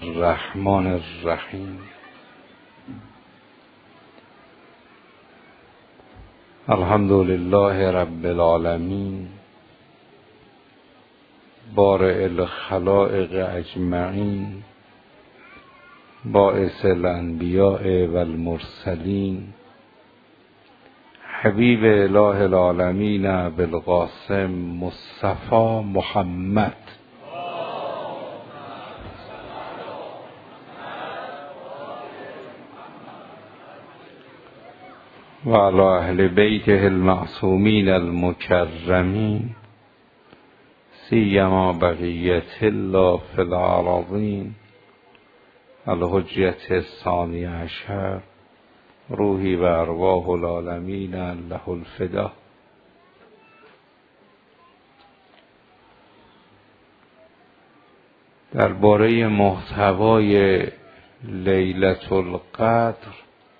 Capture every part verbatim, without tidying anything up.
الرحمن الرحیم. الحمد لله رب العالمین بارئ الخلائق اجمعین باعث الانبیاء والمرسلین حبیب اله العالمین بالقاسم مصطفی محمد و علی اهل بیته المعصومین المکرمین سیما بقیت الله فی الارضین الحجة الثانی عشر روحی و ارواح العالمین له الفدا. درباره محتوای لیلة القدر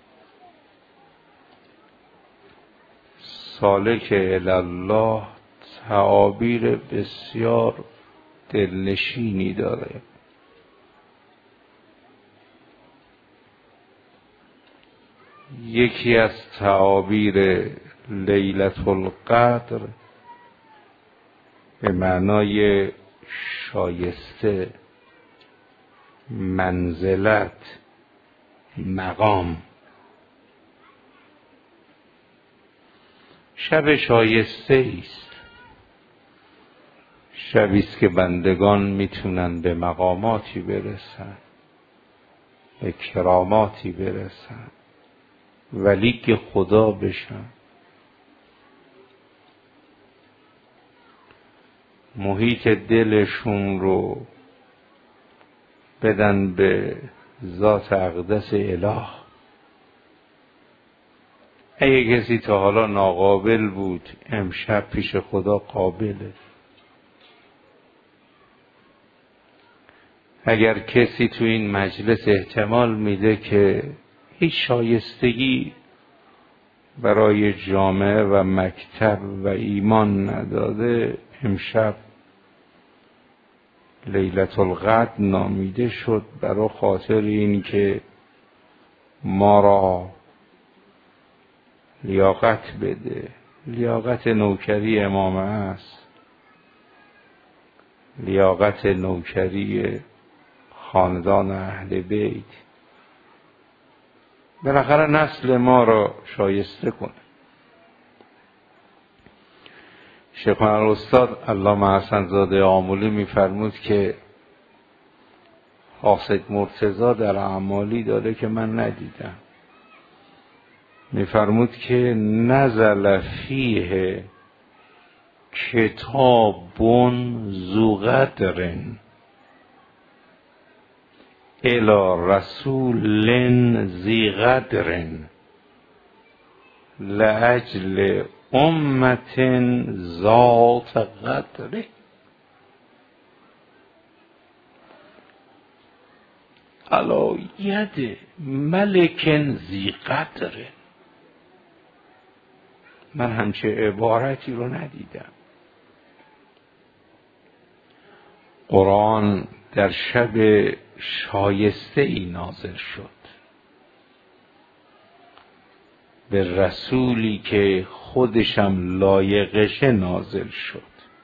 سالک الی الله تعابیر بسیار دلنشینی داره. یکی از تعابیر لیلة القدر به معنای شایسته، منزلت، مقام. شب شایسته است، شبی است که بندگان میتونن به مقاماتی برسن، به کراماتی برسن، ولی خدا بشن. محیط دلشون رو بدن به ذات اقدس اله. اگه کسی تا حالا ناقابل بود امشب پیش خدا قابله. اگر کسی تو این مجلس احتمال میده که هیچ شایستگی برای جامعه و مکتب و ایمان نداده، امشب لیلة القدر نامیده شد برای خاطر این که ما را لیاقت بده. لیاقت نوکری امامه است، لیاقت نوکری خاندان اهل بیت. بالاخره نسل ما را شایسته کنه. شیخ الاستاد علامه حسن زاده آملی میفرمود که قاصد مرتضی در اعمالی داره که من ندیدم. میفرمود که نزل فیه کتاب ذو قدر الی رسول ذی قدر لاجل امت ذات قدر. علی ید ملک ذی قدر. من همچه عبارتی رو ندیدم. قرآن در شب شایسته ای نازل شد به رسولی که خودشم لایقشه نازل شد،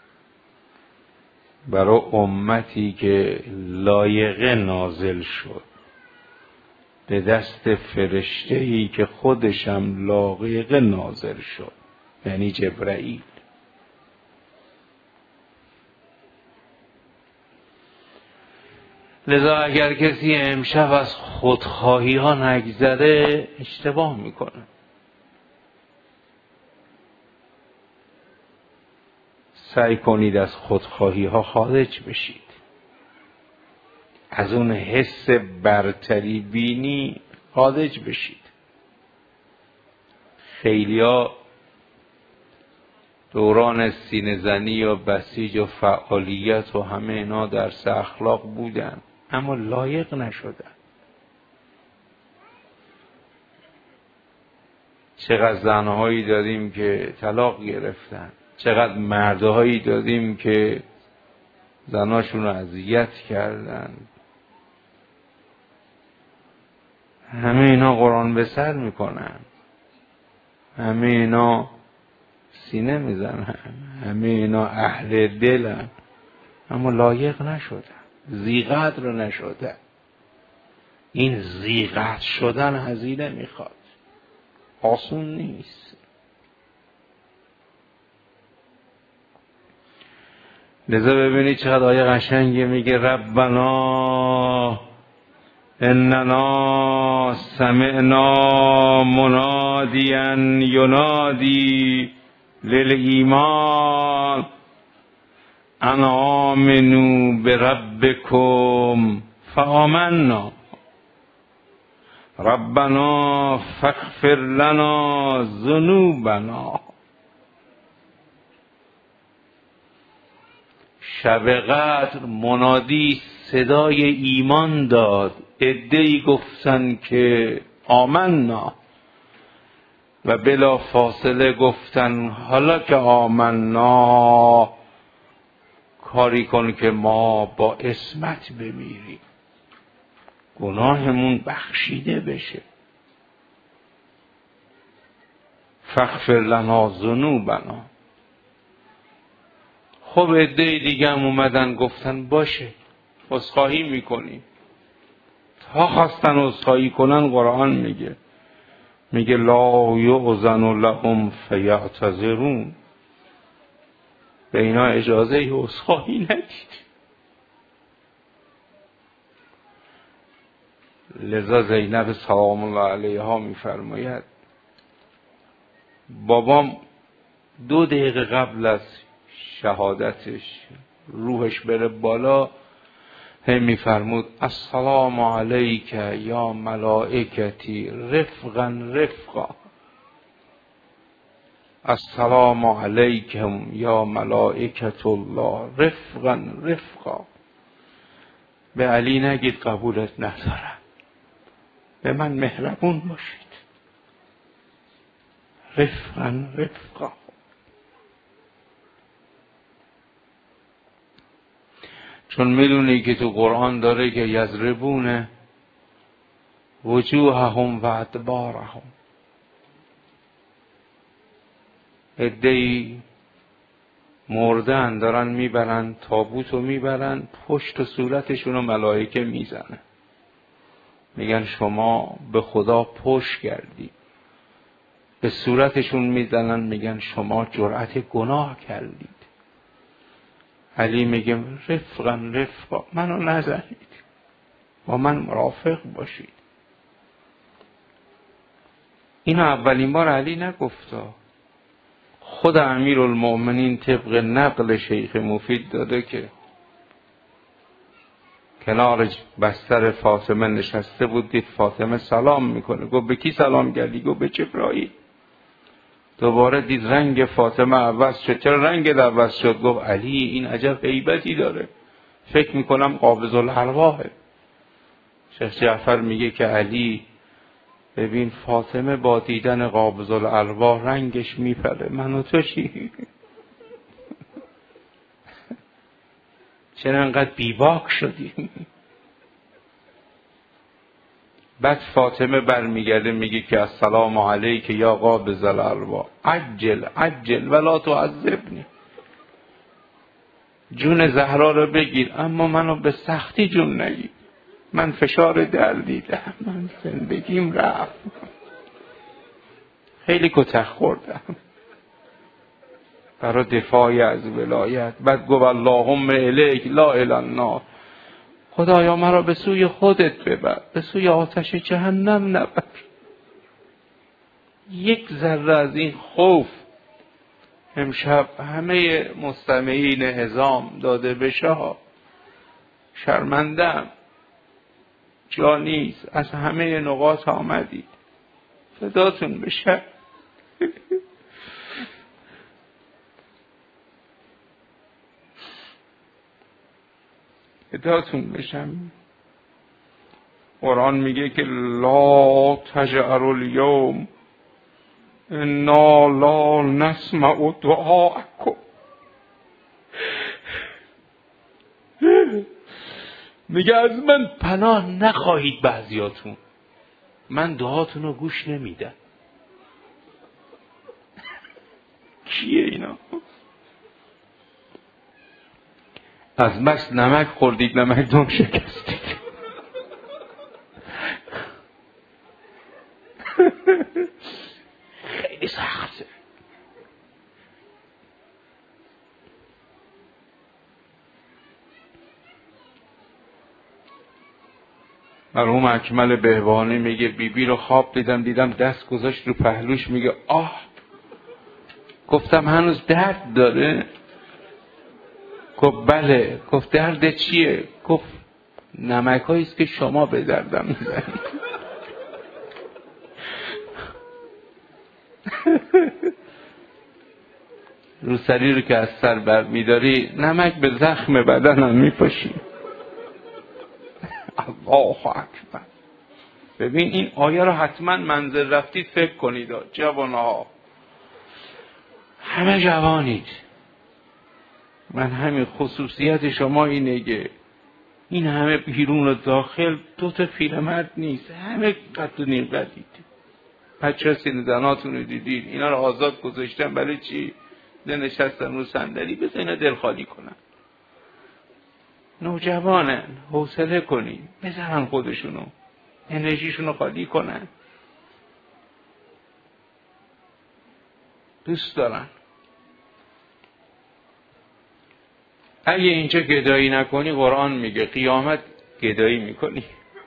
برای امتی که لایقه نازل شد، به دست فرشته‌ای که خودشم لایقه نازل شد، یعنی جبرائیل. لذا اگر کسی امشب از خودخواهی ها نگذره اشتباه میکنه. سعی کنید از خودخواهی ها خارج بشید. از اون حس برتری بینی خارج بشید. خیلیا دوران سینه زنی و بسیج و فعالیت و همه اینا درس اخلاق بودن، اما لایق نشدن. چقدر زنهایی داریم که طلاق گرفتن، چقدر مردهایی داریم که زناشون رو اذیت کردن، همه اینا قرآن به سر میکنن، همه اینا سینه میزنن، همه اینا اهل دلن، اما لایق نشدن، ذی قدر نشدن. این ذی قدر شدن هزینه میخواد، آسون نیست. لذا ببینید چقدر آیه قشنگی میگه ربنا اننا سمعنا منادیا ینادی للایمان ان آمنوا بربکم فآمنا ربنا فاغفر لنا ذنوبنا. شب قدر منادی صدای ایمان داد، عده‌ای گفتن که آمنا و بلا فاصله گفتن حالا که آمنا کاری کن که ما با عصمت بمیریم، گناهمون بخشیده بشه. فاغفر لنا ذنوبنا. خب عده دیگه هم اومدن گفتن باشه عذرخواهی میکنیم. تا خواستن عذرخواهی کنن قرآن میگه میگه لا یؤذن لهم فیعتذرون، به اینا اجازه عذرخواهی ندید. لذا زینب سلام الله علیها میفرماید بابام دو دقیقه قبل از شهادتش روحش بره بالا هی میفرمود السلام علیک یا ملائکتی رفقا رفقا، السلام علیکم یا ملائکت الله رفقا رفقا. به علی نگید قبولت ندارم، به من مهربون باشید، رفقا رفقا. چون میدونی که تو قرآن داره که یضربون وجوههم و ادبارهم، عده‌ای مردن دارن میبرن تابوتو میبرن پشت و صورتشونو ملائکه میزنن، میگن شما به خدا پشت کردی. به صورتشون میزنن میگن شما جرأت گناه کردید. علی میگه رفقا رفقا، منو نزنید، با من مرافق باشید. اینو اولین بار علی نگفتا، خود امیرالمؤمنین طبق نقل شیخ مفید داده که کنار بستر فاطمه نشسته بود، دید فاطمه سلام میکنه، گفت به کی سلام کردی؟ گفت به جبرائیل. دوباره دید رنگ فاطمه عوض شد. چرا رنگ عوض شد؟ گفت علی این عجب هیبتی داره، فکر میکنم قابض الارواحه. شیخ جعفر میگه که علی ببین فاطمه با دیدن قابض الارواح رنگش میپره، من و تو چی؟ چرا انقدر بیباک شدی؟ بعد فاطمه برمیگرده میگه که السلام علیک یا قابض الارواح عجل عجل ولا تعذبنی، جون زهرا رو بگیر اما منو به سختی جون نگیر، من فشار در دیدم، من زندگیم رفت، خیلی کتک خوردم برای دفاعی از ولایت. بعد گفت اللهم الیک لا الی النار، خدایا مرا به سوی خودت ببر، به سوی آتش جهنم نبر. یک ذره از این خوف امشب همه مستمعین حزام داده بشه. شرمندم، جا نیست، از همه نقاط آمدید، فداتون بشه. فداتون بشم. قرآن میگه که لا تجعلوا الیوم انا لا نسمع دعاءکم، میگه از من پناه نخواهید بعضیاتون، من دعاتون رو گوش نمیدم. کیه اینا؟ از بس نمک خوردید نمکدان شکستید. خیلی سخته. مرحوم اکمل بهبانی میگه بیبی بی رو خواب دیدم دیدم دست گذاشت رو پهلوش، میگه آه. گفتم هنوز درد داره؟ گفت بله. گفت درد چیه؟ گفت نمک هاییست که شما به دردم میزنید. روسری رو که از سر بر میداری نمک به زخم بدنم میپاشی. الله اکبر. ببین این آیه رو حتما منزل رفتید فکر کنید. جوانها همه جوانید، من همین خصوصیت شما اینه که این همه بیرون و داخل دو تا پیرمرد نیست، همه قد و نیم قدید. بچه سین زناتون رو دیدید، اینا رو آزاد گذاشتن برای چی؟ نشستن رو صندلی، بذار اینا دل خالی کنن. نوجوانن، حوصله کنید، بذارن خودشونو انرژیشونو خالی کنن. دوست دارن. اگه اینجا گدایی نکنی، قرآن میگه قیامت گدایی میکنی.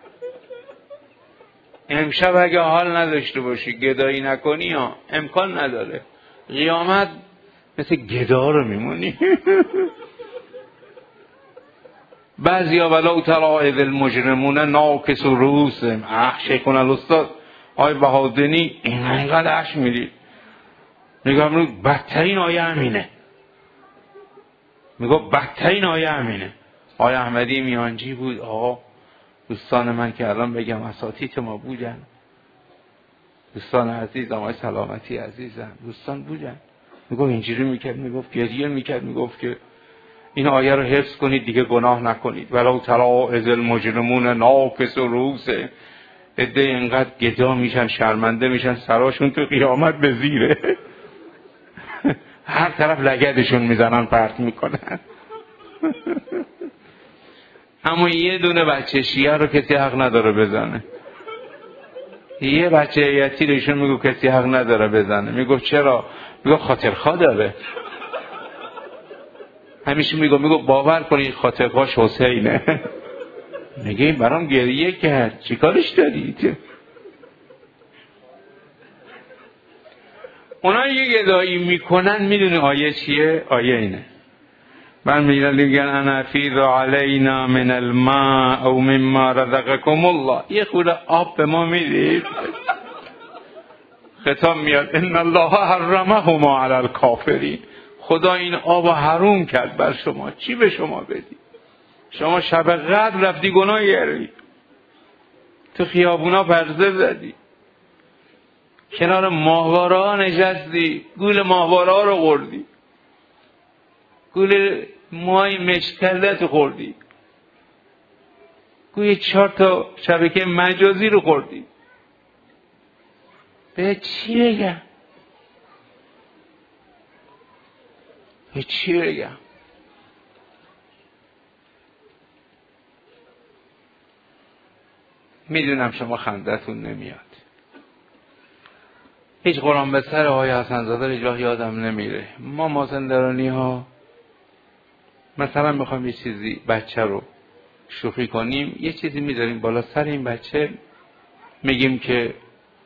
امشب اگه حال نداشته باشی گدایی نکنی یا امکان نداره قیامت مثل گدا رو میمونی. بعضیا ولو تری اذ المجرمون ناکسوا رؤوسهم. اخ شیخون الاستاد آی بهادنی اینقدر اش میدید. میگم بدترین آیه همینه. میگم بدترین آیه همینه. آیه احمدی میانجی بود. آقا دوستان من که الان بگم اساتید ما بودن، دوستان عزیزم، آقای سلامتی عزیزم، دوستان بودن. میگفت اینجوری میکرد، میگفت گریه میکرد، میگفت که این آیه رو حفظ کنید دیگه گناه نکنید. ولو تری اذ المجرمون ناکسوا رؤوسهم. عده اینقدر گدا میشن، شرمنده میشن، سراشون تو قیامت به زیره. هر طرف لگدشون میزنن، پرت میکنن. اما یه دونه بچه شیعه رو کسی حق نداره بزنه. یه بچه یتیمشون میگو کسی حق نداره بزنه. میگو چرا؟ میگو خاطرخواه داره. همیشه میگو میگو باور کنید خاطرخواهش حسینه. میگه این برام گریه کرد، چیکارش دارید؟ اونا یه گدایی میکنن. میدونی آیه چیه؟ آیه اینه. من میگن انا فیض علینا من الماء او مما رزقکم الله. یه خورده آب به ما میدید؟ خطاب میاد ان الله حرمهما علی الکافرین. خدا این آب حروم کرد بر شما. چی به شما بدی؟ شما شب قدر رفتی گناه کردی، تو خیابونا پرسه زدی، کنار ماهواره ها نشستی، گول ماهواره ها رو خوردی، گول موهای مشت کردت خوردی، گوی چهار تا شبکه مجازی رو خوردی. به چی بگم؟ به چی بگم؟ میدونم شما خندتون نمیاد. هیچ قرآن به سر آقای حسن زاده رو جاه یادم نمیره. ما مازندرانی ها مثلا میخوایم یه چیزی بچه رو شوخی کنیم، یه چیزی میذاریم بالا سر این بچه، میگیم که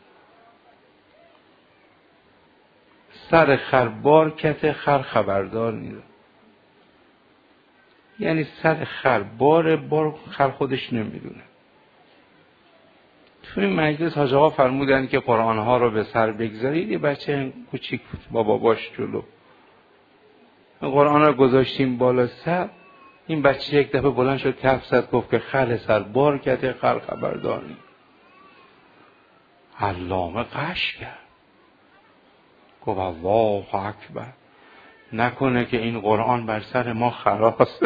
سر خر بار کته خر خبردار نیست. یعنی سر خر بار بار خر خودش نمیدونه. تو این مجلس حاج آقا فرمودن که قرآن ها رو به سر بگذارید. یه بچه کوچیک با باباش جلو قرآن رو گذاشتیم بالا سر. این بچه یک دفعه بلند شد کف زد، گفت که خر سر بار کته خر خبردار نیست. علامه قش کرد، گفت الله اکبر، نکنه که این قرآن بر سر ما خراست.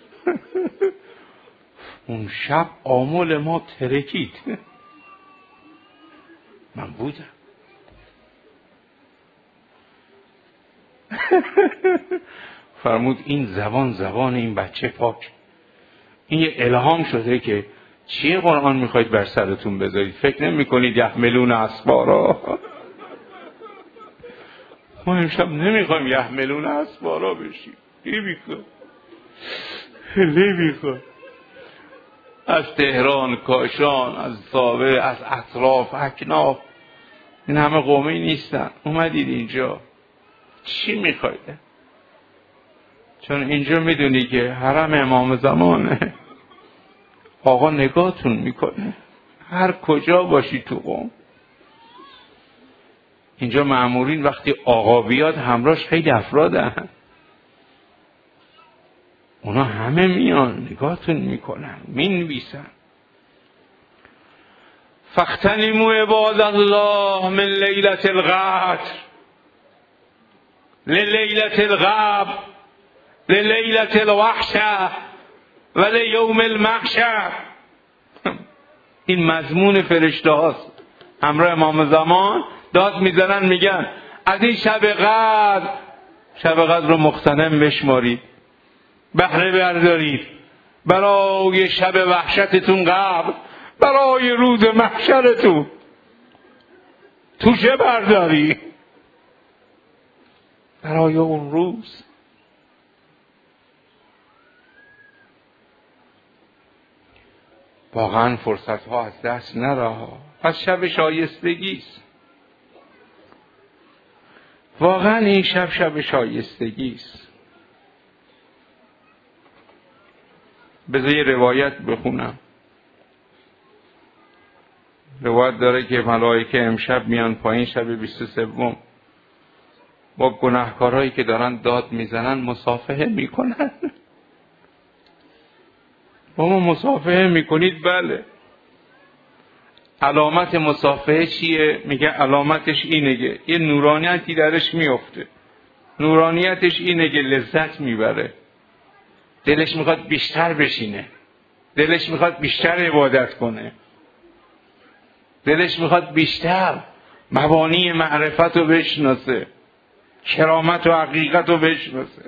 اون شب آمل ما ترکید. من بودم. فرمود این زبان زبان این بچه پاک، این یه الهام شده که چیه قرآن میخواید بر سرتون بذارید؟ فکر نمی کنید یحملون اسفارا؟ ما امشب نمیخوایم یحملون اسفارا بشیم. نمیخوایم نمیخوایم از تهران، کاشان، از زاوه، از اطراف، اکناف، این همه قومی نیستن، اومدید اینجا چی میخواید؟ چون اینجا میدونی که حرم امام زمانه، آقا نگاهتون میکنه هر کجا باشی تو قوم. اینجا مأمورین وقتی آقا بیاد همراهش خیلی افرادن، اونا همه میان نگاهتون میکنن، مینویسن. فاغتنموا عباد الله من لیلة القدر للیلة الغبر للیلة الوحشة و لیوم المحشر. این مضمون فرشته هاست. همراه امام زمان داد میزنن میگن از این شب قدر، شب قدر رو مغتنم بشمارید، بهره بردارید، برای شب وحشتتون قبل، برای روز محشرتون توشه برداری، برای اون روز. واقعا فرصت ها از دست نره. پس شب شایستگی است. واقعا این شب شب شایستگی است. بذار یه روایت بخونم. روایت داره که ملائکه امشب میان پایین شب بیست و سوم با گناهکارهایی که دارن داد میزنن مصافحه میکنن. با ما مصافحه میکنید؟ بله. علامت مصافحه چیه؟ میگه علامتش اینه که یه نورانیتی درش میفته. نورانیتش اینه که لذت میبره، دلش میخواد بیشتر بشینه، دلش میخواد بیشتر عبادت کنه، دلش میخواد بیشتر مبانی معرفت رو بشناسه، کرامت و حقیقت رو بشناسه.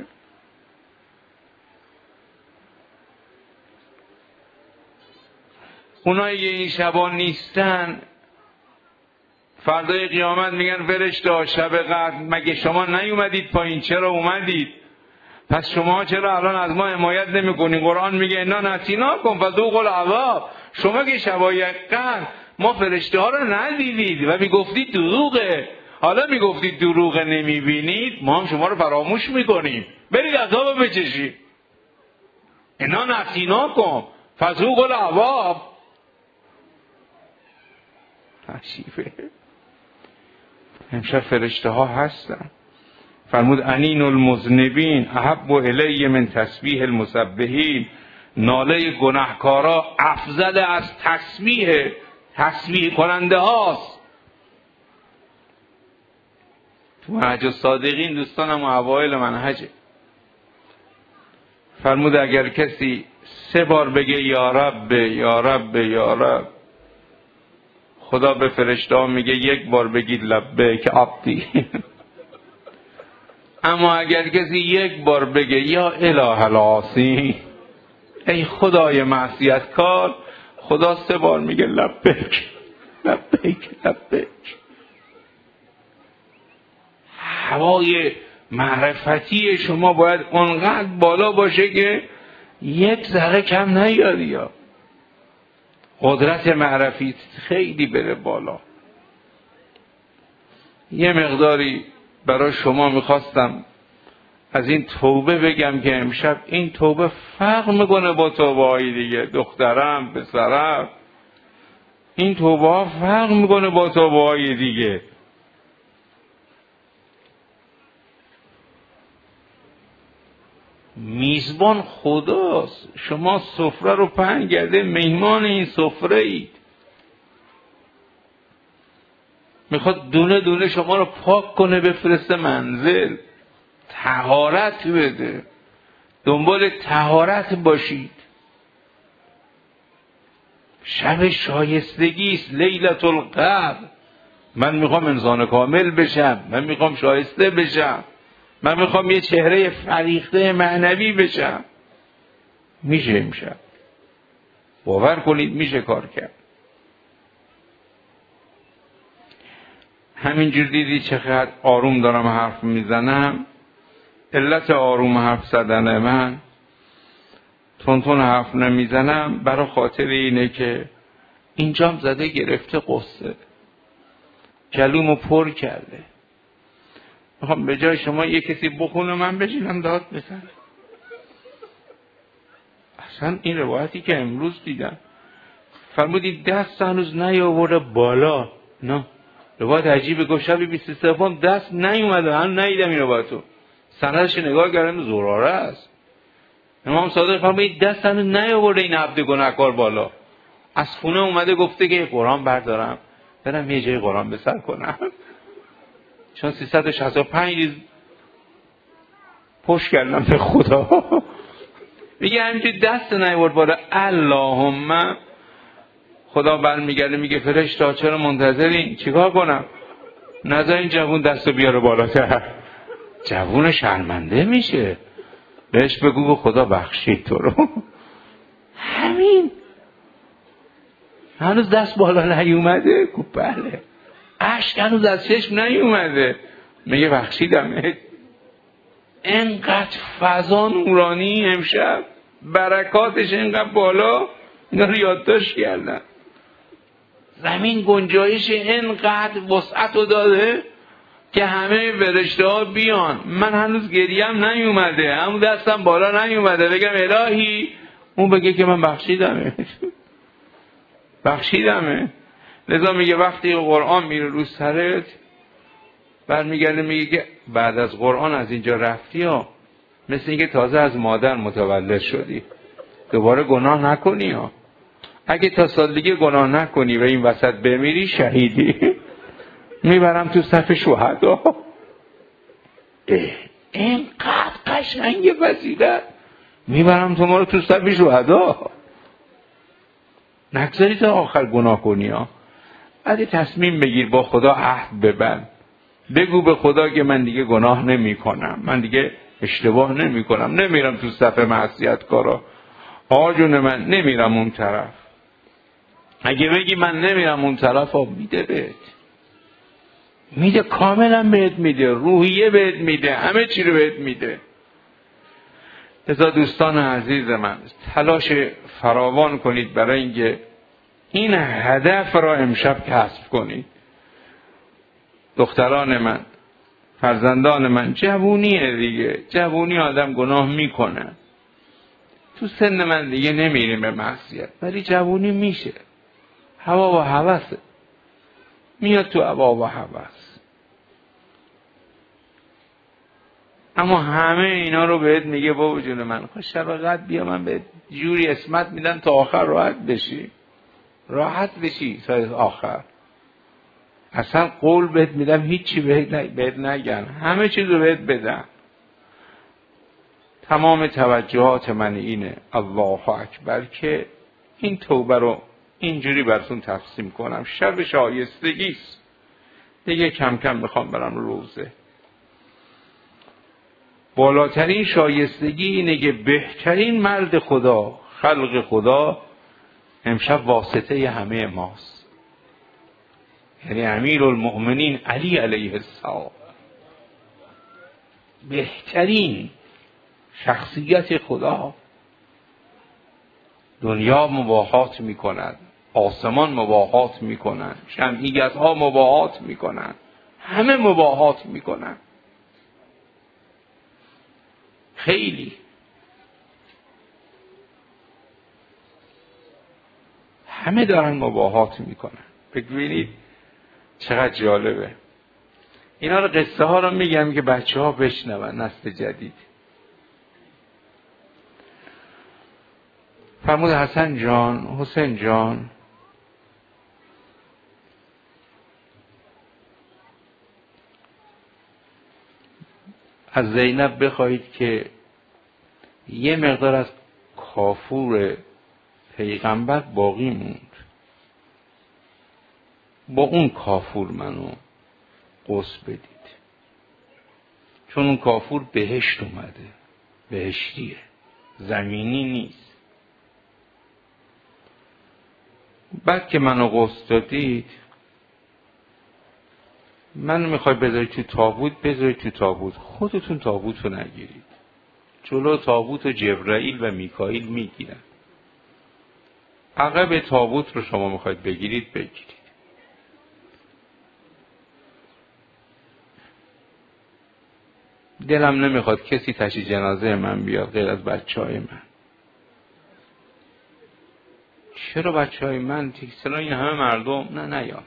اونایی که این شبان نیستن فردای قیامت میگن فرشته شب قدر مگه شما نیومدید پایین؟ چرا اومدید؟ پس شما چرا الان از ما حمایت نمیکنید؟ قرآن میگه انا نسیناکم فذوقوا العذاب. شما که شبای قدر ما فرشته ها رو ندیدید و میگفتید دروغه، حالا میگفتید دروغه نمیبینید، ما هم شما رو فراموش میکنیم، برید عذاب بچشید. انا نسیناکم فذوقوا العذاب. عجیبه. امشب فرشته ها هستن. فرمود انین المذنبین احب الی من تسبیح المسبحین. ناله گناهکارا افضل از تسبیح تسبیح کننده هاست. تو منهج الصادقین دوستانم و اوائل منهجه فرمود اگر کسی سه بار بگه یا رب یا رب یا رب، خدا به فرشته ها میگه یک بار بگید لبیک عبدی. اما اگر کسی یک بار بگه یا اله العاصی، ای خدای معصیت کار، خدا سه بار میگه لبیک لبیک لبیک. هوای معرفتی شما باید اونقدر بالا باشه که یک ذره کم نیاد، یا قدرت معرفی خیلی بره بالا. یه مقداری برای شما میخواستم از این توبه بگم که امشب این توبه فرق میکنه با توبه های دیگه. دخترم، پسرم، این توبه ها فرق میکنه با توبه های دیگه. میزبان خداست. شما سفره رو پهن کرده، مهمان این سفره اید. میخواد دونه دونه شما رو پاک کنه بفرسته منزل، طهارت بده. دنبال طهارت باشید. شب شایستگی است، لیلة القدر. من میخوام انسان کامل بشم، من میخوام شایسته بشم، من میخوام یه چهره فریخته معنوی بشم. میشه امشب، باور کنید میشه کار کرد. همینجور دیدی چقدر آروم دارم حرف میزنم. علت آروم حرف زدن من، تون حرف نمیزنم، برای خاطر اینه که اینجام زده گرفته قصه، گلومو پر کرده. میخوام به جای شما یه کسی بخونه من بشینم داد بزنم. اصلا این روایتی که امروز دیدم فرمودی دست هنوز نیاورده بالا. نه روایت عجیبه، گفت شب بیست و سوم دست نیومده. هم ندیدم این روایتو، سندش نگاه کردم زراره است. امام صادق فرمود دست هنوز نیاورده این عبد گناهکار بالا. از خونه اومده گفته که قرآن بردارم برم یه جای قرآن بسر کنم، چون سیصد و شصت و پنج روز پشت کردم به خدا. میگه همینجوری دست نیاورد بالا. اللهم خدا برمیگرده میگه فرشتا چرا منتظرین؟ چیکار کنم؟ نظر این جوون دستو بیاره بالاتر. جوون شرمنده میشه، بهش بگو به خدا بخشید تو رو. همین هنوز دست بالا نیومده. گفت بله. اشک هنوز از چشم نیومده. میگه بخشیدم. اینقدر فضا نورانی امشب، برکاتش اینقدر بالا، اینا رو یادداشت کردن. زمین گنجایش اینقدر وسعت رو داده که همه فرشته ها بیان. من هنوز گریم نیومده، همون دستم بالا نیومده بگم الهی، اون بگه که من بخشیدمه. بخشیدمه. لذا میگه وقتی قرآن میره رو سرت، برمیگرده میگه که بعد از قرآن از اینجا رفتی ها، مثل اینکه تازه از مادر متولد شدی، دوباره گناه نکنی ها. اگه تا سال دیگه گناه نکنی و این وسط بمیری شهیدی، میبرم تو صف شهدا. اینقدر قشنگه وسیله، میبرم تو ما رو تو صف شهدا. نگذاری تا آخر گناه کنی ها. بعد تصمیم بگیر با خدا عهد ببند، بگو به خدا که من دیگه گناه نمی کنم، من دیگه اشتباه نمی کنم، نمیرم تو صف معصیت کارا. آقا جون من نمیرم اون طرف. اگه بگی من نمیرم اون طرف ها، میده بهت، میده کاملا بهت میده، روحیه بهت میده، همه چی رو بهت میده. لذا دوستان عزیز من تلاش فراوان کنید برای اینکه این هدف را امشب کسب کنید. دختران من، فرزندان من، جوونیه دیگه، جوونی آدم گناه میکنه. تو سن من دیگه نمیریم به معصیت، ولی جوونی میشه، هوا و هوسه، میاد تو هوا و هوس. اما همه اینا رو بهت میگه بابا جون من خوش شبقت بیا، من بهت جوری اسمت میدم تا آخر راحت بشی، راحت بشی تا آخر. اصلا قول بهت میدم هیچی بهت نگن، همه چیز رو بهت بدن. تمام توجهات من اینه الله اکبر که این توبه رو اینجوری براتون تقسیم کنم. شب شایستگیست دیگه، کم کم میخوام برم روزه. بالاترین شایستگی اینه که بهترین مرد خدا، خلق خدا، امشب واسطه همه ماست، یعنی امیرالمؤمنین علی علیه السلام. بهترین شخصیت خدا. دنیا مباهات میکنند، آسمان مباهات میکنند، جمعیت ها مباهات میکنند، همه مباهات میکنند. خیلی همه دارن مباهات میکنن. ببینید چقدر جالبه. اینا رو قصه ها رو میگم که بچه ها بشنون، نسل جدید. فرمود حسن جان، حسین جان، از زینب بخواهید که یه مقدار از کافور پیغمبر باقی موند. با اون کافور منو غسل بدید، چون اون کافور بهشت اومده، بهشتیه، زمینی نیست. بعد که منو غسل دادید، منو میخوای بذارید تو تابوت، بذارید تو تابوت، خودتون تابوت رو نگیرید. جلو تابوت و جبرائیل و میکائیل میگیرن. عقب تابوت رو شما میخواید بگیرید، بگیرید. دلم نمیخواد کسی تشییع جنازه من بیاد غیر از بچه های من. چرا بچه های من؟ تکسلا این همه مردم نه نیاد،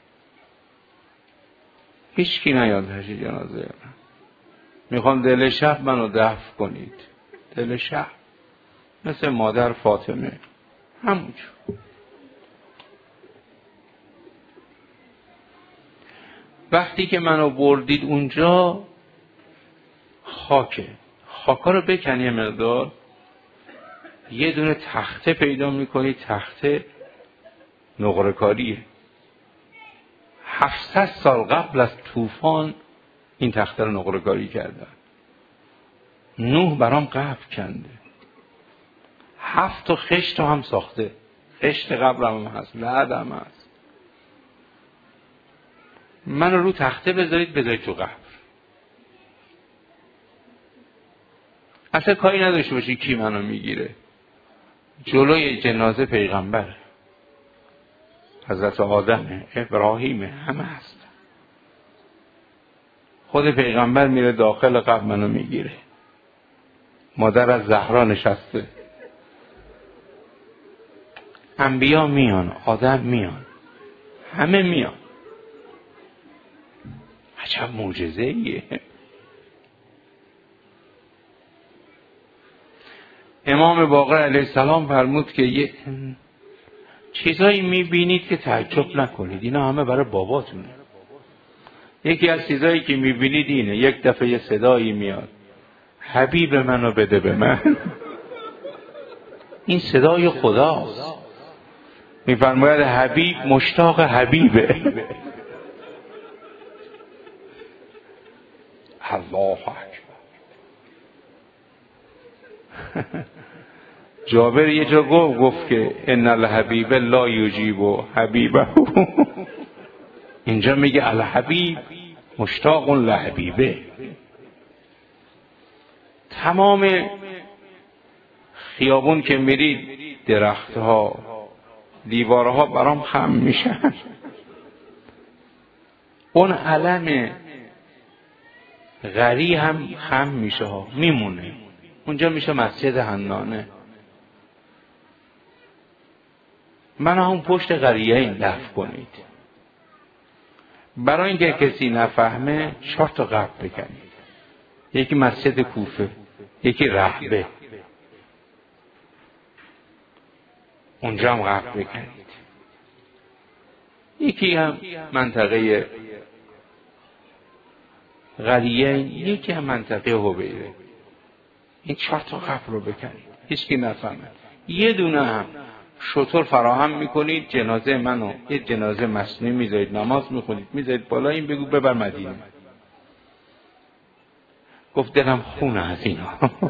هیچ کی نیاد تشییع جنازه من. میخوام دل شب منو دفن کنید، دل شب، مثل مادر فاطمه، همونجور. وقتی که منو بردید اونجا، خاکه، خاکا رو بکنی یه مقدار، یه دونه تخته پیدا میکنی، تخته نقره‌کاریه. هفتصد سال قبل از طوفان این تخته رو نقره‌کاری کردن. نوح برام قبر کنده، هفت تا خشت هم ساخته، خشت قبرم هم هست، لحدم هست. من رو تخته بذارید، بذارید تو قبر. اصلا کاری نداشته باشی کی منو میگیره. جلوی جنازه پیغمبر، حضرت آدم، ابراهیم، همه هست. خود پیغمبر میره داخل قبر منو میگیره. مادر از زهرا نشسته. انبیا میان، آدم میان، همه میان. عجب معجزه ایه. امام باقر علیه السلام فرمود که یه چیزایی میبینید که تعجب نکنید، اینا همه برای باباتونه. یکی از چیزایی که میبینید اینه، یک دفعه یه صدایی میاد، حبیب منو بده به من. این صدای خداست. میفرماید حبیب مشتاق حبیبه. الله اکبر. جابر یه جا گفت گفت که ان الحبیب لا یجیب حبیبه. اینجا میگه الحبیب مشتاق لحبیبه. تمام خیابون که میرید، درختها، دیوارها برام خم میشن. اون علم غری هم خم میشه ها، میمونه. اونجا میشه مسجد حنانه. من هم پشت قریه این دفن کنید. برای اینکه کسی نفهمه چهار تا قبر بکنید. یکی مسجد کوفه، یکی رحبه، اونجا هم قبر بکنید. یکی هم منطقه قریه، یکی هم منطقه حبیره. این چهار تا قبر رو بکنید، هیچ کی نفهمه. یه دونه هم شطور فراهم میکنید، جنازه منو یه جنازه مصنوعی میذارید، نماز میخونید، میذارید بالا، این بگو ببر مدینه. گفت دلم خونه از اینا.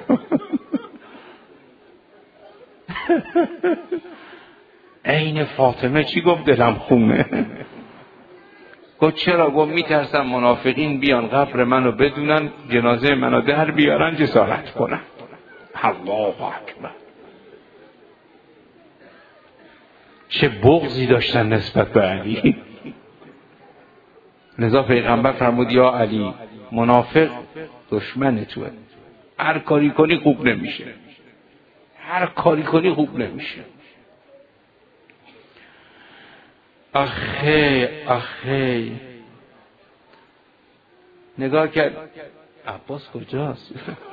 عین فاطمه چی گفت؟ دلم خونه. گفت چرا؟ گفت میترسم منافقین بیان قبر منو بدونن، جنازه منو در بیارن، جسارت کنن. الله اکبر. چه بغضی داشتن نسبت به علی. لذا پیغمبر فرمود یا علی، منافق دشمن توه، هر کاری کنی خوب نمیشه، هر کاری کنی خوب نمیشه. آخه آخه نگاه کرد، عباس کجاست؟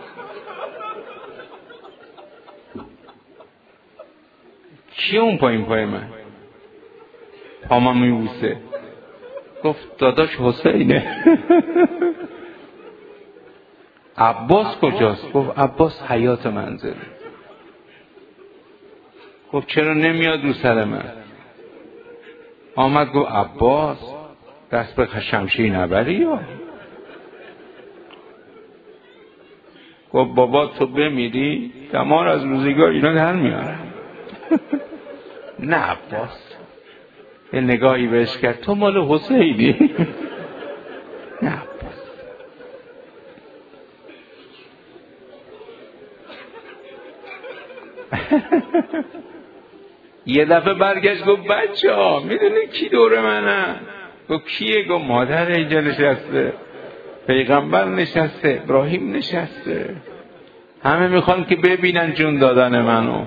کیه اون پایین پای من؟ پاما میبوسه. گفت داداش حسینه. عباس کجاست؟ گفت عباس حیات منزل. گفت چرا نمیاد رو سر من؟ آمد گفت عباس دست به شمشیر نبری یا؟ گفت بابا تو بمیری تمام از روزگار اینا در میارم. نه عباس. یه نگاهی بهش کرد تو مال حسینی. نه عباس. یه دفعه برگشت گفت بچه ها میدونی کی دور منه؟ گفت کیه؟ گفت مادر اینجا نشسته، پیغمبر نشسته، ابراهیم نشسته، همه میخوان که ببینن جون دادن منو.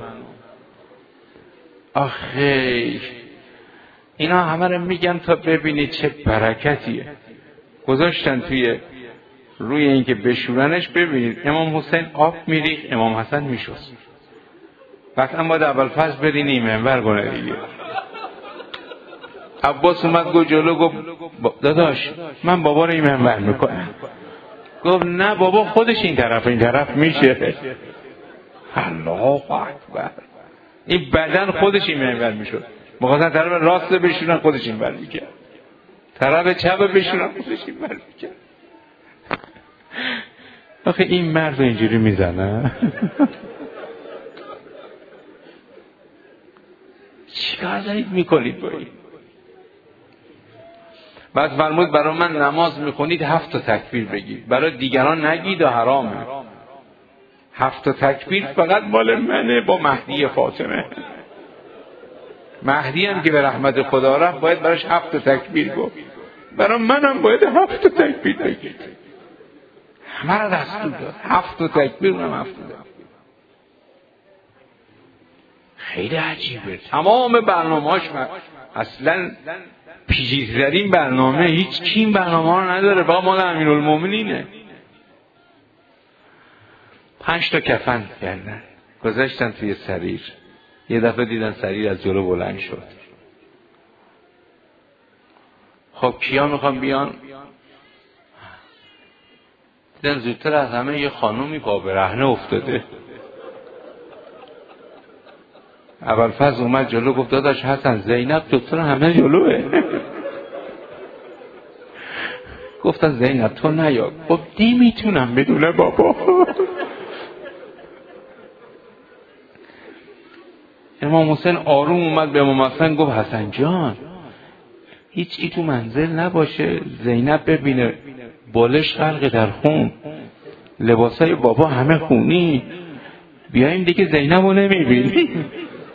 آخه اینا همه رو میگن تا ببینید چه برکتیه. گذاشتن توی روی اینکه بشورنش. ببینید امام حسین آب میریخت، امام حسن میشست. وقتا باید اول فصل برین این منبر کنه دیگه. عباس اومد گفت جلو، گفت داداش من بابا رو این منبر میکنم. گفت نه بابا خودش این طرف این طرف میشه. الله اکبر. این بدن خودش این منبر میشد. مخواستن طرف راست بشونن خودش این منبر میکرد، طرف چپ بشونن خودش این منبر میکرد. آخه این مرد اینجوری میزنه. چیکار دارید میکنید با این؟ بعد فرمود برای من نماز میخونید هفت تا تکبیر بگید، برای دیگران نگید و حرامه. هفت تا تکبیر فقط مال منه با مهدی فاطمه. مهدی هم که به رحمت خدا رفت باید براش هفت تا تکبیر گفت، برای منم باید هفت تا تکبیر بگید. همه را دستور داد هفت تا تکبیر، منم هفت تا تکبیر. خیلی عجیبه. تمام برنامه‌اش اصلا پیچیده‌ترین برنامه، هیچ کی این برنامه رو نداره، فقط مال امیرالمومنینه. پنج تا کفن کردن گذاشتن توی سریر. یه دفعه دیدن سریر از جلو بلند شد. خب کیا میخوان بیان؟ دیدن زودتر از همه یه خانومی پا برهنه افتاده. اول فاز اومد جلو، گفت داداش حسن زینب دکتر همه جلوه. گفتن زینب تو نیا. گفت نمیتونم بدون بابا. امام حسین آروم اومد به امام حسن گفت حسن جان هیچ کی تو منزل نباشه، زینب ببینه بالش غرق در خون، لباسای بابا همه خونی، بیایم دیگه زینب رو نمیبینیم.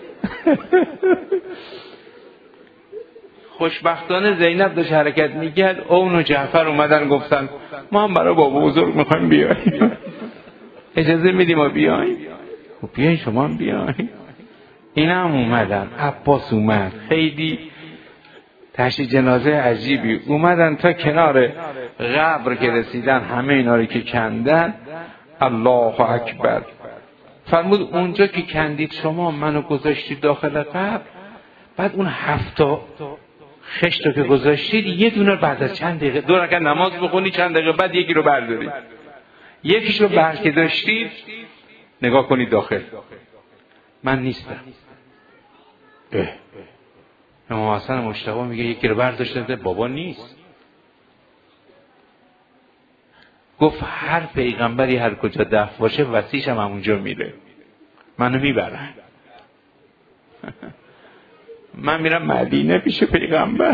خوشبختانه زینب داشت حرکت میکرد. اون و جعفر اومدن گفتن ما هم برای بابا بزرگ میخوایم بیاییم، اجازه میدیم ما بیاییم؟ و بیاییم شما هم بیاییم. اینا هم اومدن. عباس اومد، خیلی تشییع جنازه عجیبی. اومدن تا کنار قبر که رسیدن همه اینا رو که کندن. الله اکبر. فرمود اونجا که کندید شما منو گذاشتید داخل قبر، بعد اون هفتا خشت رو که گذاشتید یه دونه بعد از چند دقیقه دو رکعت نماز بخونی، چند دقیقه بعد یکی رو بردارید. یکیش رو بر که داشتید نگاه کنید داخل، من نیستم. اه امام حسن مجتبی میگه یکی رو برداشته بابا نیست. گفت هر پیغمبری هر کجا دفن باشه وصیش هم همونجا میره، منو میبرن. من میرم مدینه پیش پیغمبر.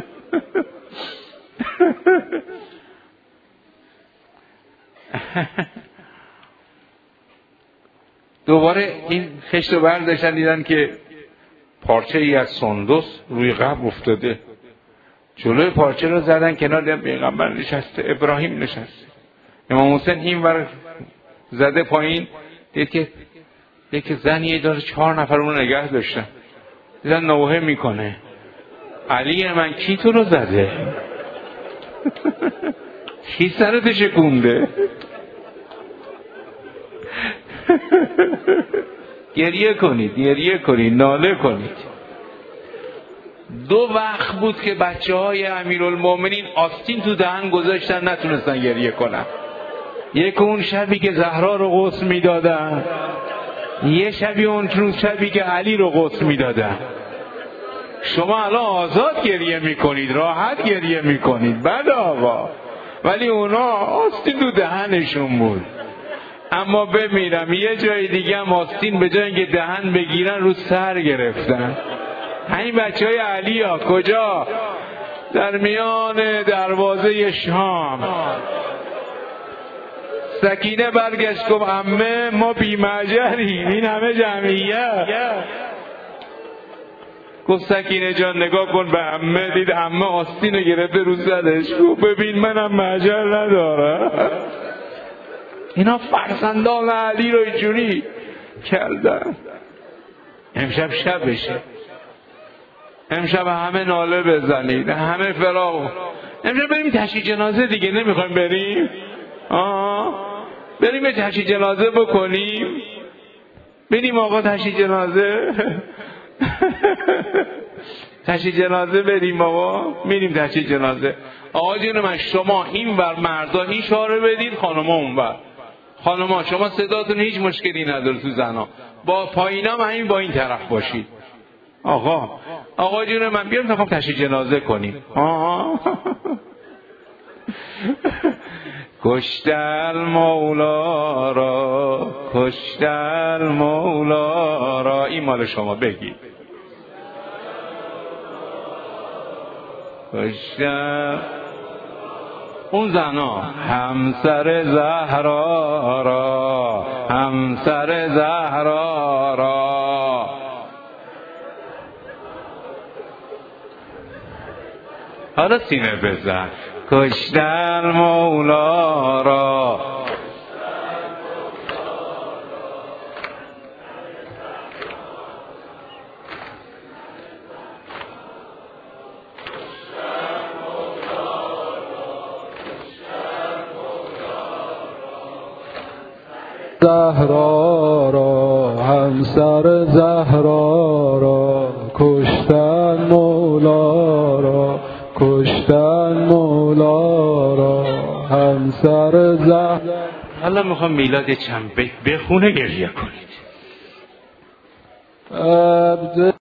دوباره این خشت رو برداشتن دیدن که پارچه ای از سندس روی قبر افتاده. جلوی پارچه رو زدن کنار، دیدن پیغمبر نشسته، ابراهیم نشسته. امام حسین این ور زده پایین، دید که دید که زنی داره چهار نفر اون رو نگه داشتن. دیدن نوحه میکنه علی من کی تو رو زده؟ کی سرت شکونده؟ گریه کنید گریه کنید ناله کنید. دو وقت بود که بچه های امیرالمومنین آستین تو دهن گذاشتن نتونستن گریه کنن. یک اون شبی که زهرا رو غسل میدادن، یه شبی اون روز شبی که علی رو غسل میدادن. شما الان آزاد گریه میکنید، راحت گریه میکنید، بد آقا، ولی اونا آستین تو دهنشون بود. اما بمیرم یه جای دیگه هم آستین به جای اینکه دهن بگیرن رو سر گرفتن. همین بچه های علی ها کجا؟ در میان دروازه شام. سکینه برگشت گفت عمه ما بی‌مجریم، این همه جمعیت. گفت سکینه جان نگاه کن به عمه. دید عمه آستین رو گرفته رو زدش. گفت ببین منم مجر ندارم. اینا فرزندان علی رو اینجوری کردن. امشب شب بشه، امشب همه ناله بزنید، همه فراغ. امشب بریم تشییع جنازه دیگه، نمیخوایم بریم؟ آه بریم تشییع جنازه بکنیم. بریم آقا تشییع جنازه. تشییع جنازه بریم بابا. میریم تشییع جنازه. آقا جون من شما این ور مردا این شعار بدید، خانما اون ور. خانما شما صداتون هیچ مشکلی نداره تو زنا، با پایینام همین با این طرف باشید. آقا آقا جون من بیارم تا خب تشییع جنازه کنیم. آها کشتل مولا را، کشتل مولا را. این مال شما بگید. کشتل اون زنا همسر زهرا را، همسر زهرا را. حالا سینه بزن. کشتن مولا را، زهرا را، همسر زهرا را. کشتن مولا را، کشتن مولا را، همسر زهرا. حالا میخوام میلاد چند بیت بخونه گریه کنید.